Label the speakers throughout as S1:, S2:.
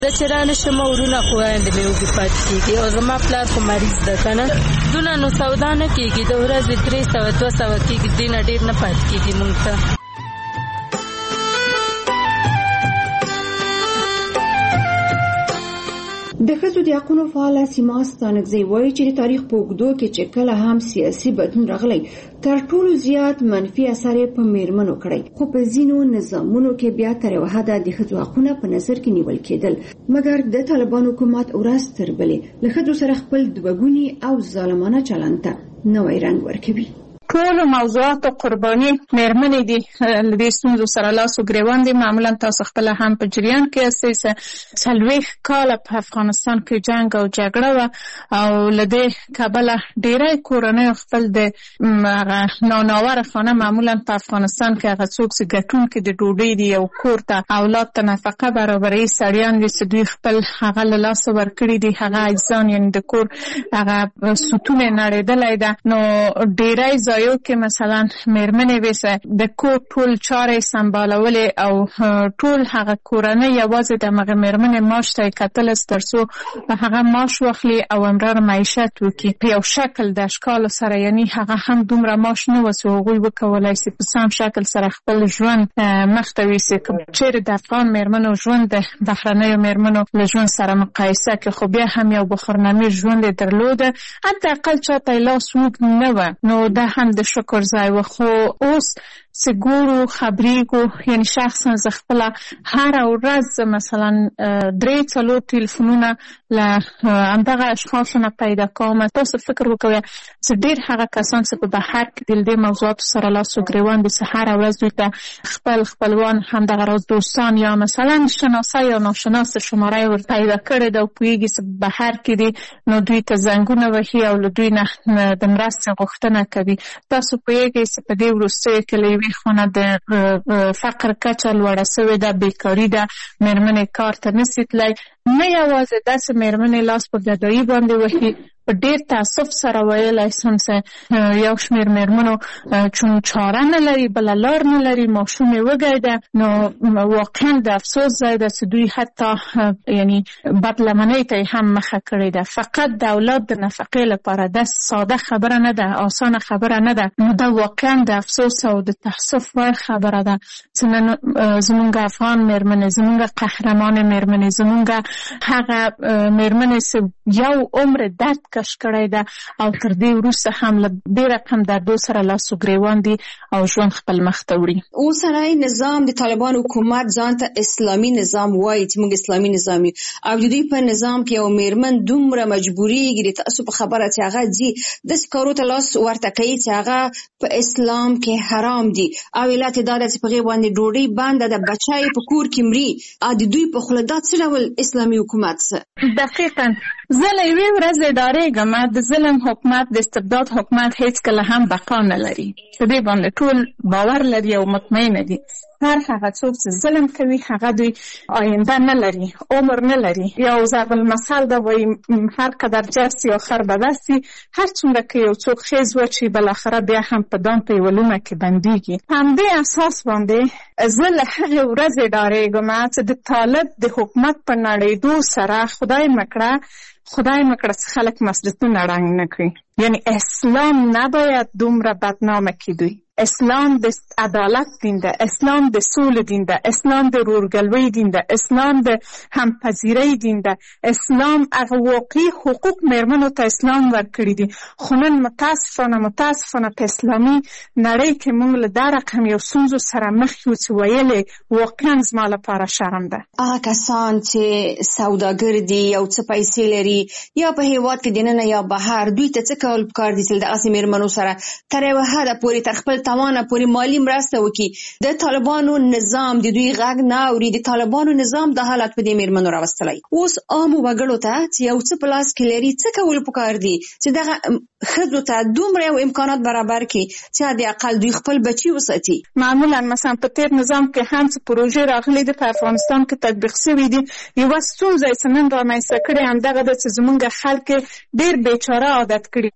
S1: د چې را نشم ورونه خویندې مې وږي پاتې کېږي او زما پلار خو مریض ده که نه دونه نو سودا نه کېږي د ورځې 300-200 کېږي دې نه ډېر نه پاتې کېږي مونږ ته.
S2: د ښځو د حقونو فعاله سیما ستانکزی وایي چې د تاریخ په اوږدو کې چې کله هم سیاسي بدلون راغلی تر ټولو زیات منفي اثر یې په میرمنو کړی، خو په ځینو نظامونو کې بیا تر یوه حده د ښځو حقونه په نظر کې نیول کېدل، مګر د طالبانو حکومت ورځ تر بلې له ښځو سره خپل دوهګوني او ظالمانه چلند ته نوی رنګ ورکوي.
S3: ټول موضوعات قرباني میرمنې دي د ستونزو سره لاس او ګریوان دي. معمولا تاسو خپل هم په جریان کې اساسه 40 کال په افغانستان کې جنگ او جګړه و او لدې کابل ډیری کورنۍ خپل د ناناور خانه معمولا په افغانستان کې هغه څوک چې ګټون کې د ډوډۍ دی او کور ته اولاد ته نفقه برابرۍ سړیان دي چې دوی خپل هغه له لاس ورکړي دي، هغه اجزان یعنی د کور هغه ستون نړیدلای ده. نو ډیری یو کې مثلا میرمنې وسه د کور ټول چارې سمبالولې او ټول هغه کورنۍ یوازې د هغه میرمنې معاش ته کتل ترڅو هغه معاش واخلي او امرار معیشت وکړي په یو شکل د اشکال سره، یعنی هغه هم دومره معاش نه وسو هغوی وکولای شي په سم شکل سره خپل ژوند مخته ویسي. چیرې د افغان میرمنو ژوند د بهرنیو میرمنو له ژوند سره مقایسه کې خو بیا هم یو بخارنامې ژوند درلوده، حداقل چاته لاس وږ نه و، نو دا هم د شکر ځای و. خو اوس سګورو خبرېږو، یعنی شخصا زه خپله هره ورځ مثلا 3-4 ټلیفونونه له همدغه اشخاصو نه پیدا کوم. تاسو فکر وکوئ چې ډېر هغه کسان چې په بهر کې د دې موضوعاتو سره لاس و ګریوان دي چې هره ورځ دوی ته خپل خپلوان همدغه راز دوستان یا مثلا شناسه یا ناشناسه شماره ور پیدا کړې ده او پوهېږي چې بهر کې دي، نو دوی ته زنګونه وهي او له دوی نه د مرستې غوښتنه کوي. تاسو پوهېږئ چې په دې وروستیو کې له یوې خونه د فقر کچه لوړه سوې ده، بیکاري ده، میرمنې کار ته نشي تللی. نه یوازې داسې میرمنې لاس په ګدایي باندې وهي، په ډېر تاسف سره ویلی شم چې یو شمېر میرمنو چون چاره نه لري، بله لار نه لري، ماشوم یې وږی ده، نو واقعا د افسوس ځای ده چې دوی حتی یعنی بدلمنۍ ته یې هم مخه کړې ده. فقط د اولاد د نفقې لپاره دا ساده خبره نه ده، آسانه خبره نه ده، نو دا واقعا د افسوس او د تاسف وړ خبره ده چې نن زمونږ افغان میرمنې، زمونږ قهرمان میرمنې، زمونږ هغه میرمنې چې یو عمر درد کش کړی ده او تر دې وروسته هم له دې رقم دردو سره لاس و ګریوان دي او ژوند خپل مخ ته وړي.
S2: اوسنی نظام د طالبان حکومت ځان ته اسلامي نظام وایي چې موږ اسلامي نظام یو، او د دوی په نظام کې یو میرمن دومره مجبورېږي د تاسو په خبره چې هغه ځي داسې کارو ته لاس ورته کوي چې هغه په اسلام کې حرام دي، او علت یې دا ده چې په هغې باندې ډوډۍ بنده ده، بچه یې په کور کې مري. د دوی په خوله دا څه ډول اسلامي حکومت څه؟
S3: دقیقاً زه له یوې ورځې ډارېږم. د ظلم حکومت، د استبداد حکومت هیڅکله هم بقا نه لري. په دې باندې ټول باور لري او مطمئنه دي. هر هغه څوک چې ظلم کوي هغه دوی آینده نه لري، عمر نه لري. یو ضرب المثل ده وایي هر قدر جستی آخر به دستی، هر څومره که یو څوک خیز وچی بالاخره بیا هم په دام په یوه لومه کې بندېږي. همدې اساس باندې زه له هغې ورځې ډارېږم چې د طالب د حکومت په نړېدو سره خدای مکړه چې خلک مسجدونه ړنګ نه کړي. یعنی اسلام نباید دومره بدنامه کړي دوی. اسلام د عدالت دین ده، اسلام د سولې دین ده، اسلام د ورورګلوۍ دین ده، اسلام د همپذیرۍ دین ده، اسلام هغه واقعي حقوق میرمنو ته اسلام ورکړي دي. خو نن متاسفانه په اسلامي نړۍ کې موږ له دا رقم یو ستونزو سره مخ یو چې ویلې واقعا زما لپاره شرم ده.
S2: هغه کسان چې سوداګر دي او څه پیسې لري یا په هېواد کې دننه یا بهر، دوی ته څه کول پکار دي چې دغسې میرمنو سره تر یوه حده پورې تر خپل توانه پورې مالی مرسته وکړي؟ د طالبانو نظام د دوی غږ نه اوري. د طالبانو نظام د حالت په دې میرمنو راوستلی. اوس عامو وګړو ته چې یو څه په لاس کې لري څه کول پکار دي چې دغه ښځو ته دومره یو امکانات برابر کړي چې د اقل دوی خپل بچي وساتي؟
S3: معمولا مثلا په تیر نظام کې هم چې پروژې راغلي دي په افغانستان کې تطبیق شوي دي، یوه ستونزه یې څه نن رامنځته کړې همدغه ده چې زموږ خلک ډېر بیچاره عادت کړي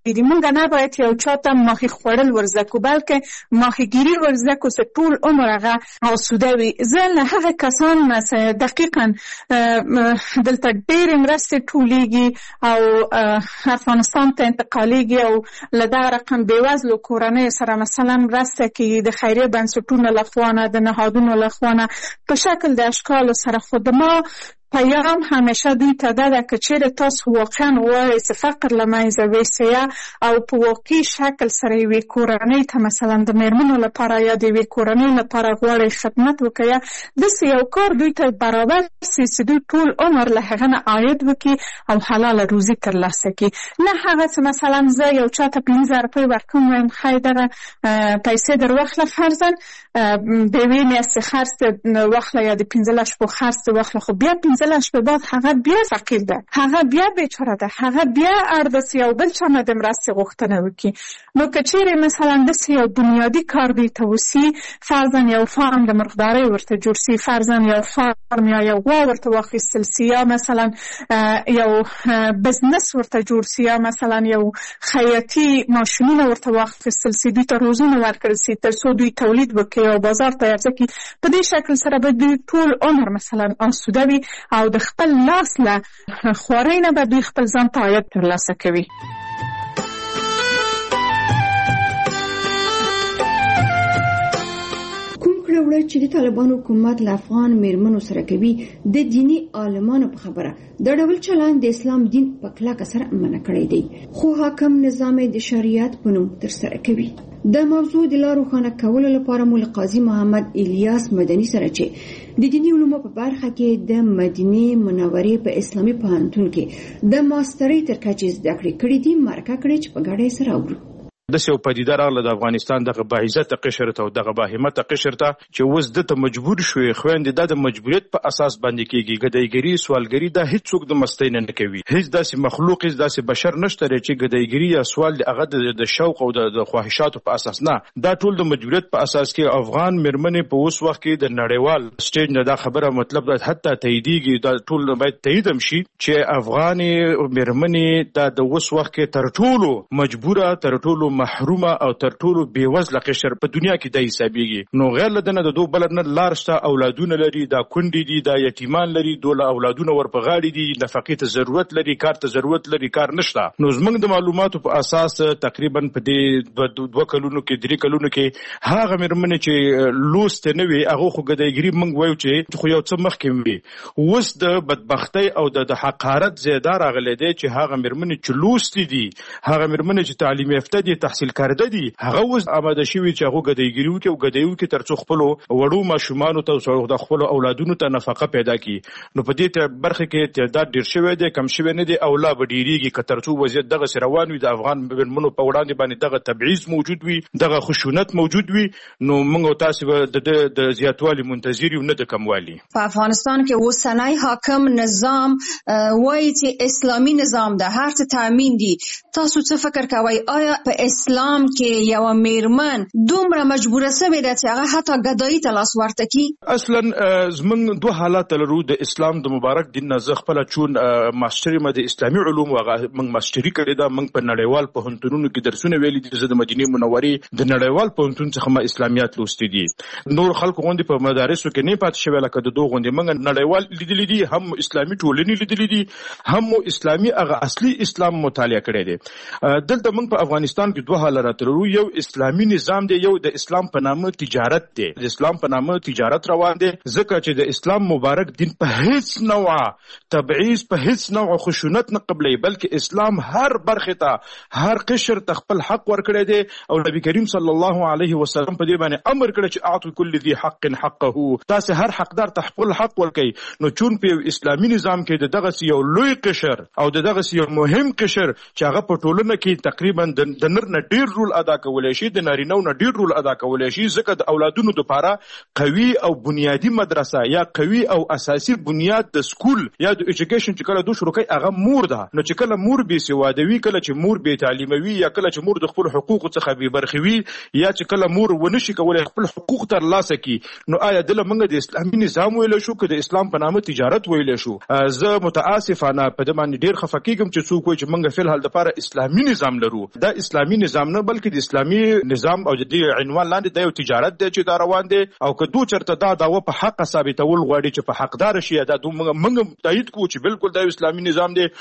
S3: دي. موږ نه باید یو چاته ماهي خوړل ورزده کو، بلکې ماهیګیري ورزده کو چې ټول عمر هغه آسوده وي. زه له هغه کسان دقیقا دلته ډېرې مرستې ټولېږي او افغانستان ته انتقالېږي او له دغه رقم بېوزلو کورنیو سره مثلا مرسته کېږي د خیریه بنسټونو لخوا نه، د نهادونو لخوا نه، په شکل د اشکالو سره. خو د ما پیام همیشه دوی ته ده که چیرې تاسو واقعا غواړئ چې فقر له منځه یوسئ او په واقعي شکل سره یوې کورنۍ ته مثلا د مېرمنو لپاره یا د یوې کورنۍ لپاره غواړئ خدمت وکړئ، داسې یو کار دوی ته برابر سي چې دوی ټول عمر له هغه نه عاید وکړي او حلاله روزي ترلاسه کړي. نه هغه چې مثلا زه یو چا ته 15 روپۍ ورکوم وایم ښایي دغه پیسې در واخله فرضاً د یوې میاشتې خرڅ دې واخله یا د 15 شپو خرڅ دې واخله، خو بیا 15 شپې بعد هغه بیا فقیر ده، هغه بیا بیچاره ده، هغه بیا اړ ده چې یو بل چا نه د مرستې غوښتنه وکړي. نو که چیرې مثلا داسې یو بنیادي کار دوی ته وسي، فرضاً یو فارم د مرغدارۍ ورته جوړ سي، فرضاً یو فارم یا یو غوا ورته واخیستل سي، یا مثلا یو بزنس ورته جوړ سي، یا مثلا یو خیاطي ماشینونه ورته واخیستل سي، دوی ته روزونه ورکړل سي تر څو دوی تولید وکړي او بازار ته عرضه کړي. په دې شکل سره به دوی ټول عمر مثلا آسوده وي او د خپل لاس له خوارۍ نه به دوی خپل ځان ته عاید ترلاسه کوي.
S2: وړه چې د طالبانو حکومت له افغان میرمنو سره کوي د دینی عالمانو په خبره د ډول چلند د اسلام دین په کلکه سره منع کړی دی، خو حاکم نظام د شریعت په نوم تر سره کوي. د موضوع د لا روښانه کولو لپاره مو له قاضي محمد الیاس مدني سره چې د دینی علومو په برخه کې د مدینه منورې په اسلامي پوهنتون کې د ماسترۍ تر کچې زده کړې کړې دي مرکه کړې چې په ګډه سره اورو.
S4: داسې یو پدیده راغله د افغانستان دغه باعزته قشر ته او دغه باهمته قشر ته چې اوس دته مجبور شوې خویندې د مجبوریت په اساس باندې کېږي. ګدایګري سوالګري دا هیڅوک د مستۍ نه کوي، هیڅ داسې مخلوق هیڅ داسې بشر نشته چې ګدایګري یا سوال هغه د شوق او د خواهشاتو په اساس نه، دا ټول د مجبوریت په اساس کې. افغان میرمنې په اوس وخت کې د نړیوال سټیج نه دا خبره مطلب ده حتی تاییدېږي، دا ټول باید تایید هم شي چې افغان میرمنې دا د اوس وخت کې تر ټولو مجبوره، تر ټولو محرومه او تر ټولو بیوزله قشر په دنیا کې د حسابيږي. نو غیر لدنه د دوه بلد نه لار شته، اولادونه لري، دا کونډې دي، دا یتیمان لري، دوله اولادونه ور په غاړي دي، نفقې ته ضرورت لري، کار ته ضرورت لري، کار نشته. نو زمونږ د معلوماتو په اساس تقریبا په دې 2 کلونو کې 3 کلونو کې هغه مېرمنې چې لوست نه وي هغه خو ګدایګري موږ وایو چې خو یو څه مخکې وي. اوس د بدبختۍ او د حقارت زیاده راغلی دی چې هغه مېرمنې چې لوست دي، هغه مېرمنې چې تعلیم یافته دي، تحصیل کرده دي، هغه اوس آماده شوي چې هغه ګدایګري وکړي او ګدایي وکړي تر څو خپلو وړو ماشومانو ته او د خپلو اولادونو ته نفقه پیدا کړي. نو په دې برخه کې تعداد ډېر شوی دی، کم شوی نه دی او لا به ډېرېږي که تر څو وضعیت دغسې روان وي، د افغان مېرمنو په وړاندې باندې دغه تبعیض موجود وي، دغه خشونت موجود وي. نو موږ او تاسې به د زیاتوالي منتظر یو نه د کموالي.
S2: په افغانستان کې اوسنی حاکم نظام وایي چې اسلامي نظام د هر څه تامین دي. تاسو څه فکر کوئ؟ آیا په اسلام کې یو میرمن دومره مجبوره سوې ده چې هغه حتی ګدایي ته لاس ورته کړي؟
S4: اصلا زمونږ 2 حالات لرو. د اسلام د مبارک دین نه زه خپله چون ماسټري مې د اسلامي علومو هغه موږ ماسټري کړې ده، موږ په نړیوال پوهنتونونو کې درسونه ویلي دي. زه د مدینې منورې د نړیوال پوهنتون څخه ما اسلامیات لوستي دي. نور خلکو غوندې په مدارسو کې نه پاتې شوی لکه د دوه غوندې موږ نړیوال لیدلي دي، هم اسلامي ټولنې لیدلي دي، هم اسلامي هغه اصلي اسلام مطالعه کړی دی. دلته موږ په افغانستان کې 2 حالات لرو. یو اسلامي نظام دی، یو د اسلام په نامه تجارت دی. د اسلام په نامه تجارت روان دی ځکه چې د اسلام مبارک دین په هیڅ نوع تبعیض، په هیڅ نوع خشونت نه قبلوي، بلکې اسلام هر برخه ته هر قشر ته خپل حق ورکړی دی. او نبی کریم صلی الله علیه وسلم په دې باندې امر کړی چې اعطوا كل ذي حق حقه، تاسو هر حقدار ته خپل حق ورکړي. نو چون په اسلامي نظام کې دغه یو لوی قشر او دغه یو مهم قشر چې هغه په ټولنه کې تقریبا د نر نه ډیر رول ادا کولای شي، د نارینه نه ډیر رول ادا کولای شي، ځکه د اولادونو لپاره قوي او بنیادی مدرسه یا قوي او اساسي بنیاد د سکول یا د ایجوکیشن چې کله دوی شروع کوي هغه مور ده. نو چې کله مور بې سوادوي، کله چې مور بې تعلیموي، یا کله چې مور د خپل حقوقو څخه بې برخې وي، یا چې کله مور ونشي کولای خپل حقوق ترلاسه کړي، نو آیا دله موږ د اسلامي نظام ویلی شو که د اسلام په نامه تجارت ویلی شو؟ زه متاسفانه په دې باندې ډیر خفه کېږم چې څوک وایي چې موږ فی الحال دپاره اسلامي نظام لرو. دا اسلامي نظام نه بلکې د اسلامي نظام او د دې عنوان لاندې دا یو تجارت دی چې دا روان دی، او که دو چرته دا دعوه په حق ثابتول غواړي چې په حقدار شي، دا موږ تایید کوو چې بالکل دا اسلامي نظام دی.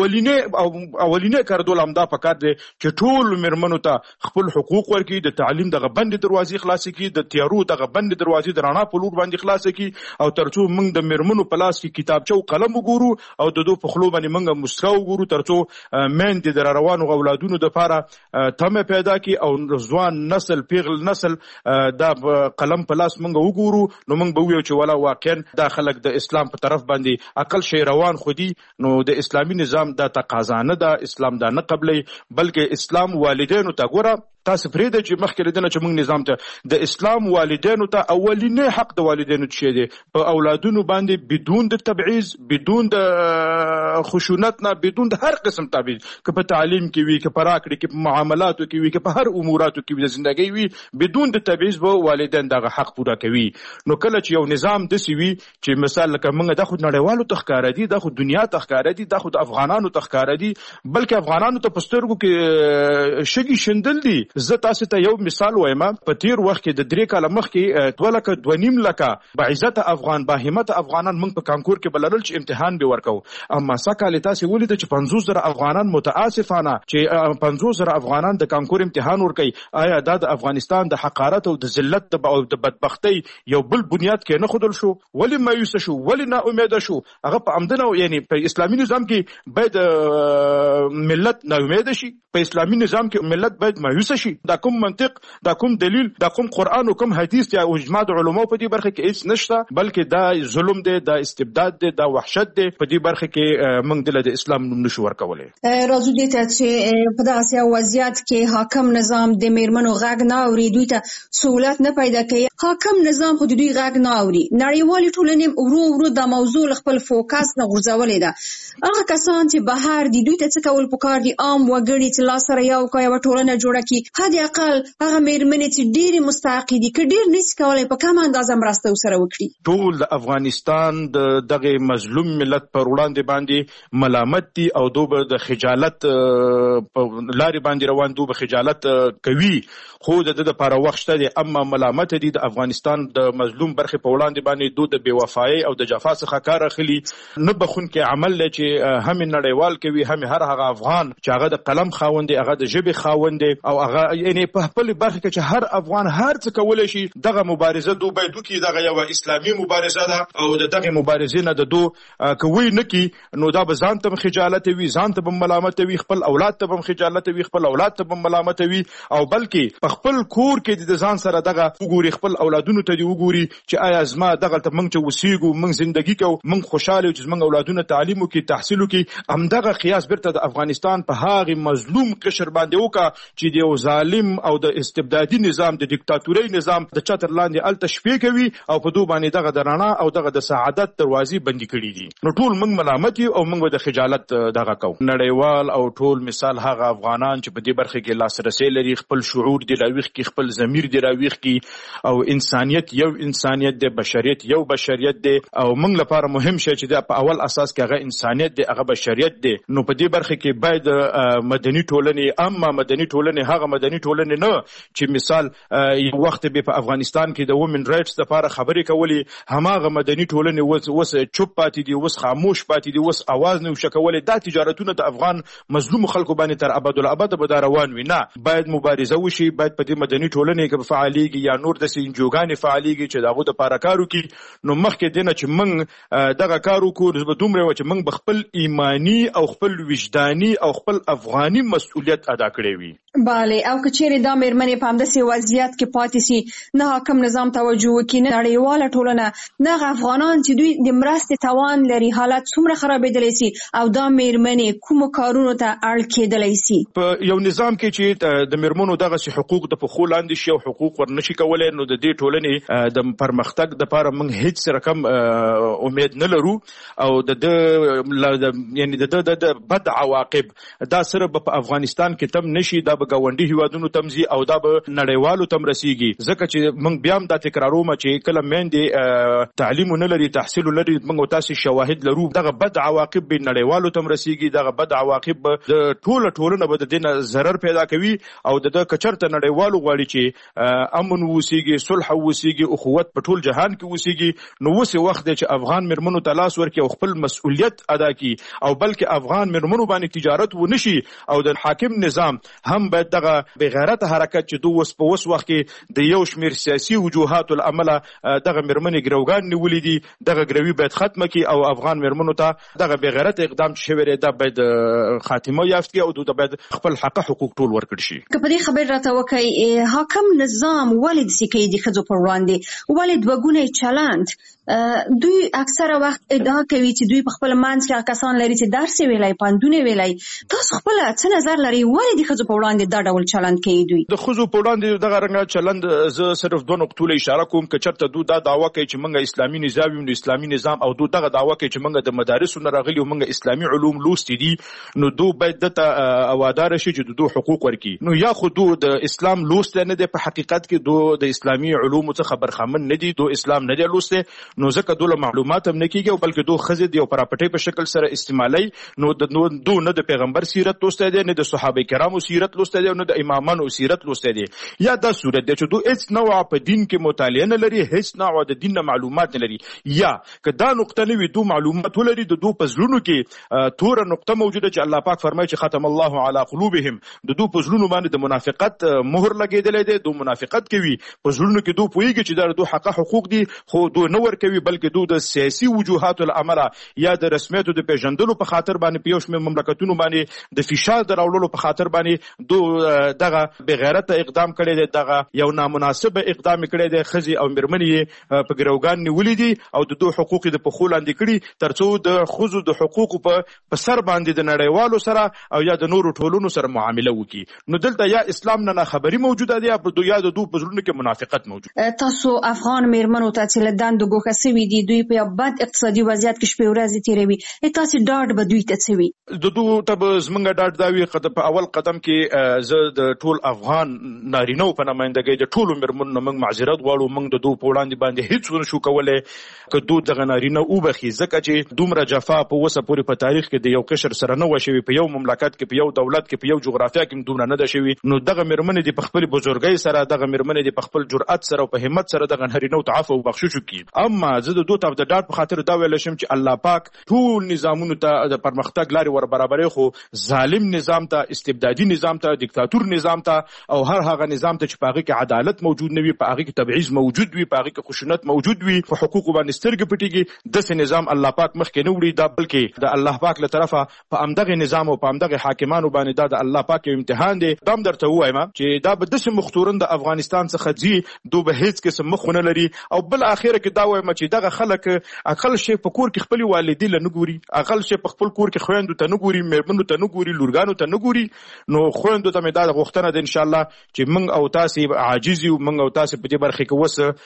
S4: اولینه کاردول همدا پکار دی چې ټول میرمنو ته خپل حقوق ورکړي، د تعلیم دغه بندې دروازې خلاصې کړي، د تیارو دغه بندې دروازې د رڼا په لور باندې خلاصې کړي، او ترڅو موږ د میرمنو په لاس کې کتابچه او قلم وګورو او د دوی په خلو باندې موږ مسکا وګورو، ترڅو میندې د روانو اولادونو دپاره تمه پیدا کړي او ځوان نسل پیغل نسل دا قلم په لاس موږ وګورو، نو موږ به ویو چې ولا واقعا دا خلک د اسلام په طرف باندې عقل شي روان خو دي. نو د اسلامي نظام دا تقاضا نه ده، اسلام دا نه قبلي، بلکې اسلام والدینو ته ګوره تاسو پرېږده چې مخکې لیدنه چې موږ نظام ته د اسلام والدینو ته اولینی حق د والدینو څه دی په اولادونو باندې بدون د تبعیض، بدون د خشونت نه، بدون د هر قسم تبعیض، که په تعلیم کې وي، که په راکړې کې، په معاملاتو کې وي، که په هر اموراتو کې وي د زندګۍ وي، بدون د تبعیض به والدین دغه حق پوره کوي. نو کله چې یو نظام داسې وي چې مثال لکه موږ دا خو نړیوالو ته ښکاره دي، دا خو دنیا ته ښکاره دي، دا خو د افغانانو ته ښکاره دي، بلکې افغانانو ته په سترګو کې شګې شیندل دي. زه تاسو ته یو مثال وایم، په تیر وخت کې د 3 کاله مخکې 2.5 لکه بعزت افغان با همت افغانان موږ په کانکور کې بلل چې امتحان به ورکو، اما سکه تاسو ولید چې 50,000 افغانان متاسفانه چې 50,000 افغانان د کانکور امتحان ورکي. آیا دا د افغانستان د حقارت او د ذلت او د بدبختی یو بل بنیاد کې نه خودل شو؟ ولی مایوس شو؟ ولی نا امید شو؟ هغه په امدنه یعنی په اسلامي نظام کې باید ملت نا امید شي، په اسلامي نظام کې ملت باید مایوس شي. دا کوم منطق، دا کوم دلیل، دا کوم قرآن او کوم حدیث یا اجماع د علماء په دې برخه کې هیڅ نشته، بلکې دا ظلم دی، دا استبداد دی، دا وحشت دی. په دې برخه کې موږ د اسلام نوم نشو ورکولای.
S2: راځو دې ته چې په داسې وضعیت کې حاکم نظام د میرمنو غږ نه اوري، دوی ته سہولت نه پیدا کوي. حاکم نظام خو دوی غږ نه اوري، نړیوالې ټولنې ورو د موضوع خپل فوکس نه غورځولې ده. هغه کسان چې بهر دي دوی ته څه کول پکار دي؟ عام وګړي چې لاس سره یو ټولنه جوړه کړي، حد اقل هغه میرمنې چې ډېرې مستحقې دي که ډېر نشي کولی په کمه اندازه مرسته ورسره وکړي.
S4: ټول د افغانستان د دغه مظلوم ملت پر وړاندې باندې ملامت دي او دوی به د خجالت په لارې باندې روان، دوی به خجالت کوي، خو د دې لپاره وخت شته دی. اما ملامت دي د افغانستان د مظلوم برخې په وړاندې باندې دوی د بېوفایۍ او د جفا څخه کار اخلي. نه بخونکی عمل دی چې هم نړیوال کوي، هم هر هغه افغان چې هغه د قلم خاوند دی، هغه د ژبې خاوند دی، او هغه یعنی په خپل برخه کې چې هر افغان هر څه کولای شي. دغه مبارزه دوی باید وکړي، دغه یو اسلامي مبارزه ده، او دغه مبارزې نه د دوی کوي نه کی، نو دا به ځان ته خجالت وي، ځان ته به ملامت وي، خپل اولاد ته به خجالت وي، خپل اولاد ته به ملامت وي، او بلکې په خپل کور کې د ځان سره دغه وګوري، خپل اولادونو ته دی وګوري چې آیا زما دغه ته موږ چې وسیګو، موږ زندگی کوو، موږ خوشاله یو چې موږ اولادونه تعلیم وکړي، تحصیل وکړي. همدغه قیاس برته د افغانستان په هغه مظلوم قشر باندې وکړه چې د ظالم او د استبدادي نظام، د دیکتاتوري نظام د چتر لاندې ال تشفیه کوي، او په دوی باندې دغه د رڼا او دغه د سعادت دروازې بندي کړي دي. نو ټول موږ ملامت یو او موږ د خجالت دغه کو. نړیوال او ټول مثال هغه افغانان چې په دې برخه کې لاسرسي لري، خپل شعور دی راويخ کی، خپل ضمیر دی راويخ کی، او انسانیت یو انسانیت دی، بشریت یو بشریت دی، او موږ لپاره مهم شي چې په اول اساس کې هغه انسانیت دی، هغه بشریت دی. نو په دې برخه کې باید مدني ټولنې، اما مدني ټولنې هغه مدني ټولنې نه چې مثال یو وخت به په افغانستان کې د وومن رائټس لپاره خبرې کولې، هماغه مدني ټولنې وس چوپ پاتې دي، وس خاموش پاتې دي، وس आवाज نه وشکولې. دا تجارتونه د افغان مظلوم خلکو باندې تر ابد به روان وي. نه، باید مبارزه وشي، باید په دې مدني ټولنې کې فعاليږي یا نور د سنجوګانې فعاليږي چې دغه د لپاره کار وکړي. نو مخکې دینه چې موږ دغه کار وکړو، زه دومره و چې موږ بخپل ایمانی او خپل وجداني او خپل افغاني مسؤلیت ادا کړی وي.
S2: بله، او کچېرې دا مېرمنې په همداسې وضعیت کې پاتې سي، نه حاکم نظام توجه وکړي، نه نړیواله ټولنه، نه افغانان چې دوی د مرستې توان لري، حالت څومره خرابېدلی سي او دا مېرمنې کومو کارونو ته اړ کېدلی سي.
S4: په یو نظام کې چې د مېرمنو دغسې حقوق د پښو لاندې شي او حقوق ورنشي کولی، نو د دې ټولنې د پرمختګ دپاره موږ هېڅ رقم امید نه لرو او یعنی د بد عواقب دا صرف په افغانستان کې تم نشي، دا به ګاونډي هیوادونو تم ځي او دا به نړیوالو تم رسیږي. ځکه چې موږ بیا هم دا تکراروم چې کله میندې تعلیم نه لري، تحصیل لري، موږ تاسې شواهد لرو، دغه بد عواقب به نړیوالو تم رسیږي، دغه بد عواقب به د ټولنه به د دې نه ضرر پیدا کوي او د کچرته نړیوالو غواړي چې امن وسیږي، صلح وسیږي، اخوت په ټول جهان کې وسیږي. نو اوس وخت دی چې افغان مېرمنو ته لاس ورکړي او خپل مسؤلیت ادا کړي او بلکې افغان مېرمنو باندې تجارت ونشي او د حاکم نظام هم باید دغه بغیرت حرکت چې دوی اوس په وخت کې د یو شمېر سیاسي وجوهاتو له امله دغه مېرمنې ګروګان نیولي دي، دغه ګروي باید ختمه کړي او افغان مېرمنو ته دغه بغیرت اقدام چې شوی دی دا باید خاتمه یافت کړي او دوی باید خپل حقوق ټول ورکړي شي.
S2: که په دې خبر راته وکړئ حاکم نظام ولې داسې کوي د ښځو پر وړاندې، ولې دوه ګونی چلند؟ دوی اکثره وخت ادعا کوي چې دوی په خپل منځ کې کسان لري چې درس ویلای، پوهنتون ویلای. تاسو خپل څه نظر لري ولې د ښځو په وړاندې دا ډول چلند کوي؟ دوی د
S4: ښځو په وړاندې دغه رنګه چلند زه صرف دوه نقطو له اشاره کوم. که چېرته دوی دا دعوه کوي چې موږ اسلامي نظام یو، نو اسلامي نظام او دوی دغه دعوه کوي چې موږ د مدارسو نه راغلي او موږ اسلامي علوم لوستي دي، نو دوی باید دته اوادار شي چې دوی حقوق ورکړي. نو یا خو دوی د اسلام لوست نه دي، په حقیقت کې دوی د اسلامي علومو څخه برخمن نه دي، دوی اسلام نه دي لوسته، نو ځکه دوی معلومات هم نه کیږي او بلکې دوی ښځې دي او پراپټۍ په شکل سره استعمالي. نو دوی نه د پیغمبر سیرت لوستی دی، نه د صحابه کرامو سیرت لوستی دی، نه د امامانو سیرت لوستی دی. یا دا صورت دی چې دوی هیڅ نوع په دین کې مطالعه نه لري، هیڅ نوع د دین نه معلومات نه لري. یا که دا نقطه نه وي دوی معلومات ولري، د دوی په زړونو کې توره نقطه موجوده چې الله پاک فرمایي چې ختم الله علی قلوبهم، د دوی په زړونو باندې د منافقت مهر لګېدلی دی، دوی منافقت کوي، په زړونو کې دوی پوهېږي چې دا د دوی حقوق دي خو دوی نه ورکوي، بلکې دوی د سیاسي وجوهاتو له امله یا د رسمیاتو د پیژندلو په خاطر باندې په یو شمېر مملکتونو باندې د فشار د راوړلو په خاطر باندې دوی دغه بغیرته اقدام کړی دی، دغه یو نامناسبه اقدام کړی دی. ښځې او مېرمنې یې په ګروګان نیولي دي او د دوی حقوق یې د پښو لاندې کړي تر څو د ښځو د حقوقو په سر باندې د نړیوالو سره او یا د نورو ټولنو سره معامله وکړي. نو دلته یا اسلام نه ناخبري موجوده ده یا د دوی په زړونو کې منافقت موجود.
S2: تاسو افغان مېرمنو ته چې له دندو ګوښه سوي دي، دوی په بد اقتصادي وضعیت کې شپې ورځې تیروي، تاسو ډاډ به دوی ته څه وي؟
S4: د دوی ته به زموږ ډاډ دا وي په اول قدم کې زه د ټول افغان نارینهو په نمایندګۍ د ټولو مېرمنو نه موږ معذرت غواړو. موږ د دوی په وړاندې باندې هېڅ ونه شو کولی که دوی دغه نارینه وبخي، ځکه چې دومره جفا په اوسه پورې په تاریخ کې د یو قشر سره نه وه شوې، په یو مملکت کې، په یو دولت کې، په یو جغرافیه کې دومره نه ده شوې. نو دغه مېرمنې دي په خپل بزرګۍ سره، دغه مېرمنې دي په خپل جرأت سره او په همت سره دغه نارینهو ته عفو او بخشش وکړي. اما زه د دوی ته د ډاډ په خاطر دا ویلی شم چې الله پاک ټول نظامونو ته د پرمختګ لارې ور برابرې، خو ظالم نظام ته، استبدادي نظام ته، دیکتاتور نظام ته او هر هغه نظام ته چې په هغې کې عدالت موجود نه وي، په هغې کې تبعیض موجود وي، په هغې کې خشونت موجود وي، په حقوقو باندې سترګې پټېږي، داسې نظام الله پاک مخکې نه وړي. دا بلکې د الله پاک له طرفه په همدغې نظام او په همدغې حاکمانو باندې دا د الله پاک یو امتحان دی. دا هم درته ووایم چې دا به داسې مختورن د افغانستان څخه ځي، دوی به هېڅ قسم مخ ونه لري. او بل اخره کې دا وایم چې دغه خلک اقل شی په کور کې خپل والدې له نه ګوري، اقل شی په خپل کور کې خویندو ته نه ګوري، مېرمنو ته نه ګوري، لورګانو ته نه ګوري. نو خویندو ته مې دا غوښتنه ده انشاءالله چې موږ او تاسې عاجز یو، موږ او تاسې په دې برخې کې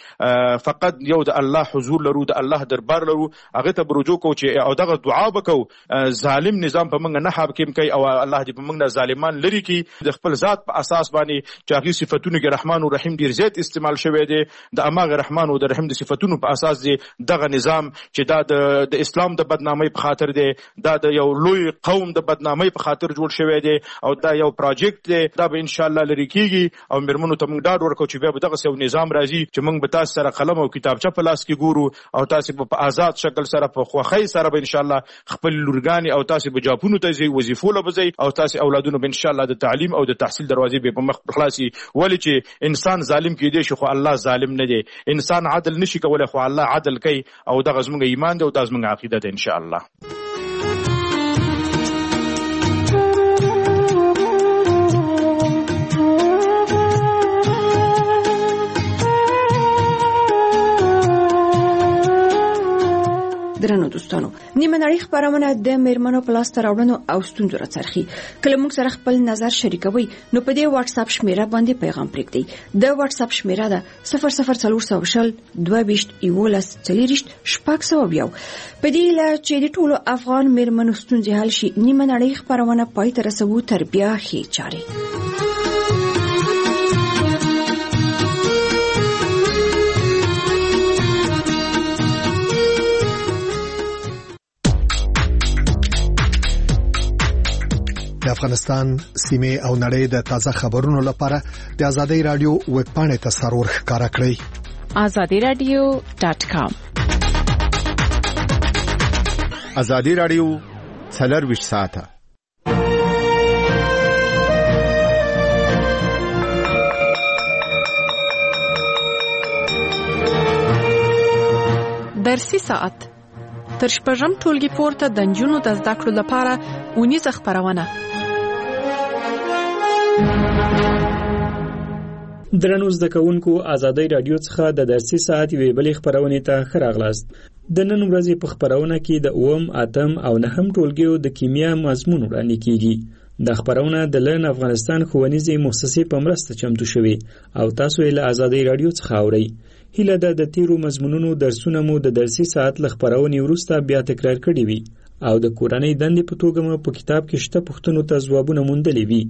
S4: اوس فقط یو د الله حضور لرو، د الله دربار لرو، هغې ته به رجوع کوو چې او دغه دعا به کوو ظالم نظام په موږ نه حاکم کوي او الله دې په موږ نه ظالمان لرې کړي. د خپل ذات په اساس باندې چې هغې صفتونو کې رحمان او رحیم ډېر زیات استعمال شوی دی، د هماغه رحمان او د رحیم د صفتونو په اساس دی دغه نظام چې دا د اسلام د بدنامۍ په خاطر دی، دا د یو لوی قوم د بدنامۍ په خاطر جوړ شوی دی او دا یو پروجیکټ دی. دا به انشاءالله لرې کېږي او مېرمنو ته موږ ډاډ ورکوو چې بیا به دغسې یو نظام راځي چې موږ به تاسو سره قلم او کتابچه په لاس کې ګورو او تاسو به په آزاد شکل سره په خوښۍ سره به انشاءالله خپل لورګانې او تاسو به جاپونو ته ځئ، وظیفو له به ځئ او تاسو اولادونو به انشاءالله د تعلیم او د تحصیل دروازې به په مخ خلاصي. ولې چې انسان ظالم کېدی شي خو الله ظالم نه دی، انسان عدل نشي کولی خو الله عدل کوي او دغه زموږ ایمان دی او دا زموږ عقیده ده انشاءالله.
S2: نړۍ خپرونه د میرمنو په لاس راوړنو او ستونزو راڅرخي. کله موږ سره خپل نظر شریکوي نو په دې واتس اپ شمیره باندې پیغام پرېږدئ. د واتس اپ شمیره ده 00400 22 11 40 600. په دې لا چې د ټولو افغان میرمنو ستونزې حل شي، نیمه نړۍ خپرونه پای ته رسوو تر بیا ښې چارې.
S5: د افغانستان سیمه او نړۍ د تازه خبرونو لپاره د آزادۍ رادیو ویب پاڼې ته سرور ښکارا کړئ.
S3: azadiradio.com.
S6: آزادۍ رادیو 24 ساعته.
S7: درسي ساعت تر شپږم ټولګي پورته د نجونو د زده کړو لپاره اونیزه خپرونه.
S8: درنو زده کوونکو، آزادۍ رادیو څخه د درسي ساعت یوې بلې خپرونې ته ښه راغلاست. د نن ورځې په خپرونه کې د 8 او 9 ټولګیو د کیمیا مضمون وړاندې کیږي. د خپرونه د لرن افغانستان ښوونیزې مؤسسې په مرسته چمتو شوې او تاسو یې له آزادۍ رادیو څخه اورئ. هیله ده د تیرو مضمونونو درسونه مو د درسي ساعت له خپرونې وروسته بیا تکرار کړي وي او د کورنۍ دندې په توګه مو په کتاب کې شته پوښتنو ته ځوابونه موندلي وي.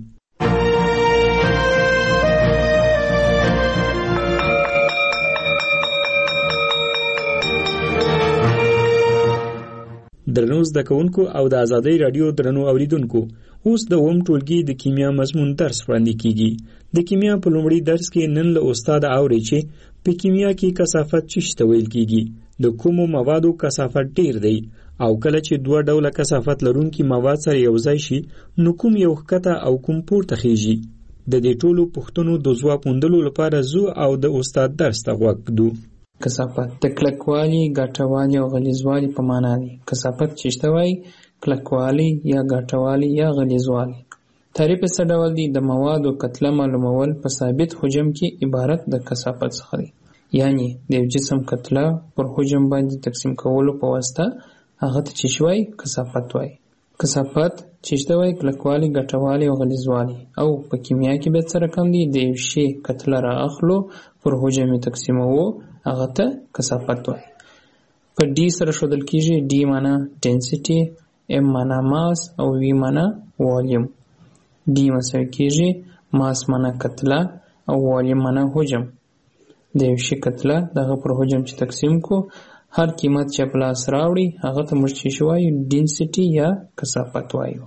S8: درنو زده کوونکو او د آزادۍ رادیو درنو اوریدونکو، اوس د 8 ټولګي د کیمیا مضمون درس وړاندې کیږي. د کیمیا په لومړي درس کې نن له استاد اوري چې په کیمیا کې کثافت څه ته ویل کیږي، د کومو موادو کثافت ډیر دی او کله چې دوه ډوله کثافت لرونکي مواد سره یو ځای شي نو کوم یو ښکته او کوم پورته خیږي. د دې ټولو پوښتنو د ځواب موندلو لپاره زو او د استاد درس ته غوږ ږدو.
S9: کثافت د کلکوالي، ګټوالي او غلیظوالي په معنا دی. کثافت چې وایي کلکوالي یا ګټوالي یا غلیظوالي. تعریف یې څه ډول دی؟ د موادو کتله معلومول په ثابت حجم کې عبارت د کثافت څخه دی. یعنی د یو جسم کتله پر حجم باندې تقسیم کولو په واسطه هغه ته چې وایي کثافت وایي. کثافت چې وایي کلکوالي، ګټوالي او غلیظوالي. او په کیمیا کې به څه رقم دی؟ د یو شی کتله را اخلو پر حجم تقسیموو هغه ته کثافت وایي. په ډي سره ښودل کیږي. ډي معنا ډینسټي، ام معنا ماس او وی معنا والیوم. ډي مساوي کیږي ماس معنا کتله او والیوم معنا حجم. د یو شي کتله دغه پر حجم چې تقسیم کو هر قیمت چې په لاس راوړي هغه ته موږ چې وایو ډینسټي یا کثافت وایو.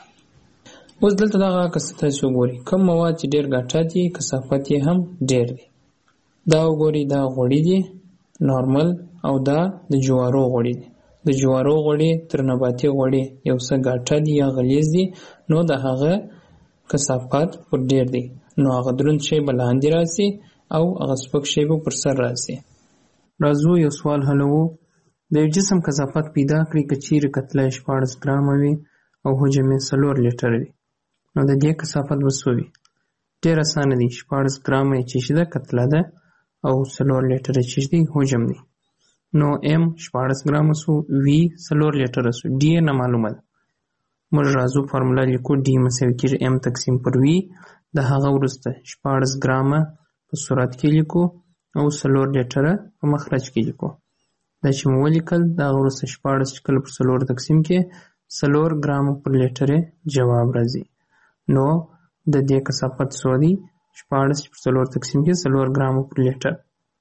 S9: اوس دلته دغه کثافت وګورئ. کوم مواد چې ډیر ګټه دي کثافت یې هم ډیر دی. دا وګورئ، دا غوړي دي نارمل او دا د جوارو غوړي دي. د جوارو غوړي تر نباتي غوړي یو څه ګټه دي یا غلیظ دي، نو د هغه کثافت پر ډیر دی. نو هغه دروند شی به لاندې راسي او هغه سپک شی به پر سر راسي. راځو یو سوال حلوو. د یو جسم کثافت پیدا کړئ که چیرې کتله 14 ګرامه وي او حجم یې 4 لیټر وي، نو د دې کثافت به څه وي؟ ډېر اسانه دی. 14 ګرامه یې چې ده کتله ده او 4 لیټر چې دی حجم دی. نو ام 14 ګرامه سو، وی 4 لیټر سو، ډي نه معلومه ده. موږ راځو فارمولا لیکو. ډي مساوي کېږي ام تقسیم پر وی. د هغه وروسته 14 ګرامه په صورت کې لیکو او 4 لیټره په مخرج کې لیکو. دا چې مو ولیکل د هغه وروسته 14 کله پر 4 تقسیم کې 4 ګرامه پر لیټره جواب راځي. نو د دې کثافت څو دی؟ 14 پر 4 تقسیم کې 4 ګرامه پر لیټر.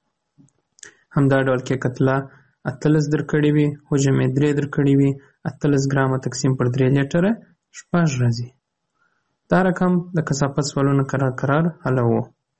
S9: همدا ډول کې کتله 18 درکړې وي، حجم یې 3 درکړې وي، 18 ګرامه تقسیم پر 3 لیټره 6 راځي. دا رقم د کثافت سوالونه قرار حلوو.